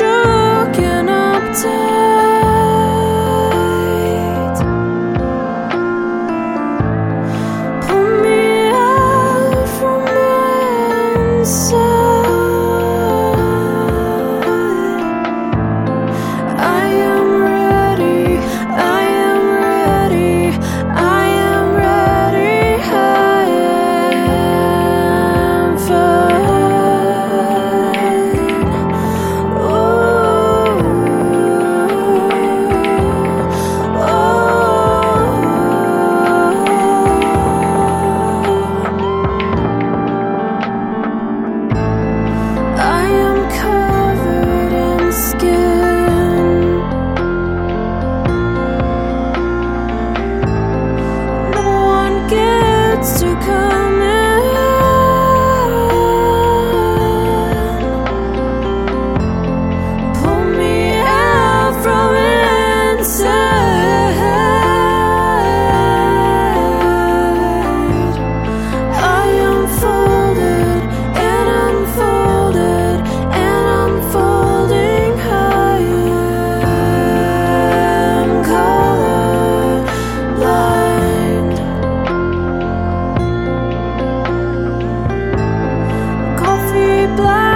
shook and uptight. Pull me out from inside. I am ready, I am ready, I am ready, I am fine. I am covered in skin. No one gets to come in. Pull me out from inside. I am folded and unfolded and unfolding. I am colorblind. Coffee black.